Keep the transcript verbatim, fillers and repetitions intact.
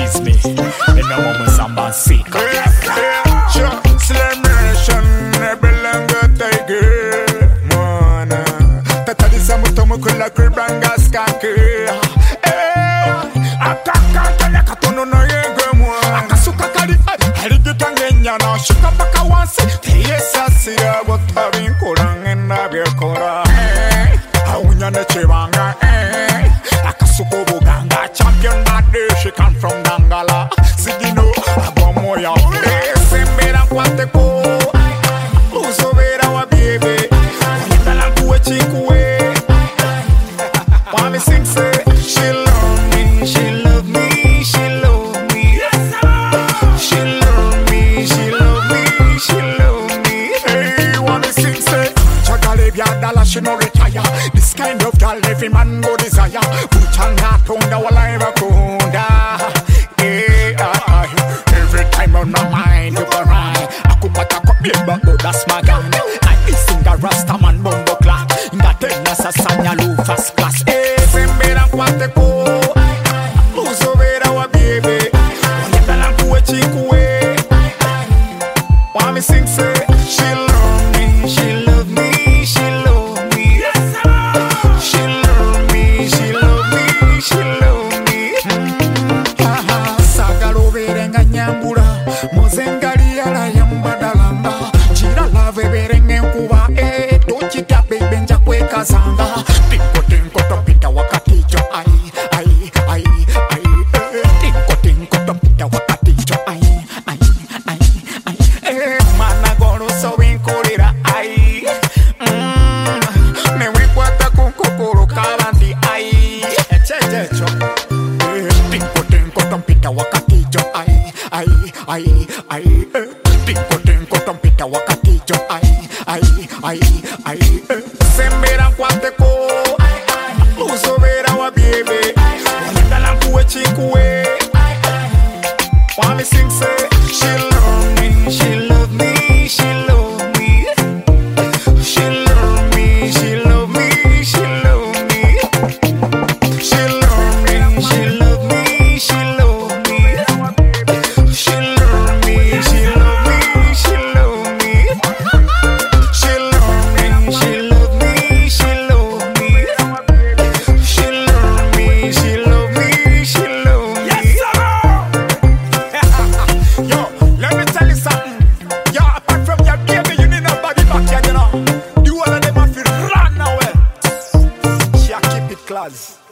tease me. And no one was on sick. Celebration, ebelanga tiger. Mwana, tatadisa mutomo kula kribanga skake. Eh, ataka kale katono na yege mwa. Akasuka kali, harigita ngenyana. Shuka paka wansi, tiyesa siya watarin kurang ena biakora. Eh, haunyane chivanga. Eh, akasuko buganga. Champion body, she come from Dangala. Sigino, abomoya. Eh, sembera kwate ko. Uzovera wa baby. Yitala kuwe chikuwe. Wami sing say, she love me, she love me, she love me. She love me, she love me, she love me. Hey, wami sing say, chagale biadala she no retire. This kind of girl every man go desire. Puchanga tonda wala eva kunda. Hey, ah, every time on my mind you go right. Akupata kopimba, oh that's my gun. I sing a Rasta man bumbo clock. Ngatena sa sanya lu fast class. Hey, sembera kwate ko. Uzovera wa baby. Yitala kuwe chikuwe. Wami sing say, she love me, she love me, she love me. She love me, she love me, she love me. Haha, sagalo verenga nyambura. Mozengali ala yambadalamba. Chira lave verenga nkuba. Eh, tochita bebenja kwe kazanga. Tinko tinko tompita wakati jo ai, ai, ai, ai. Eh, tinko tinko tompita wakati jo ai, ai, ai, ai. Eh, mana goro so inkolera ai. Mm, me wikwata con kokoro kalanti ai. Eche echo. Eh, tinko tinko tompita wakati jo ai, ai, ai, ai. Eh, tinko tinko tompita wakati jo ai, ai, ai, ai. Eh, sembera kwate ko. Uzovera wa baby. Yitala kuwe chikuwe. Wami sing say, she love me, she love me, she love me. She love me, she love me, she love me. She love me, she love me, she love me. She love me, she love me, she love me. She love me, she love me, she love me. She love me, she love me, she love me. Yes, sir. Yo, let me tell you something. Yo, apart from your baby, you need nobody back here, you know. The whole of them have to run away. She a keep it class.